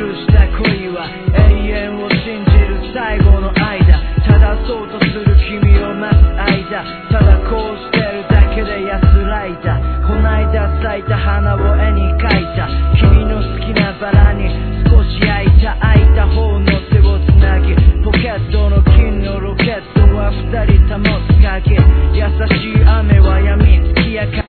した恋は永遠を信じる最後の愛だ。正そうとする君を待つ間、ただこうしてるだけで安らいだ。こないだ咲いた花を絵に描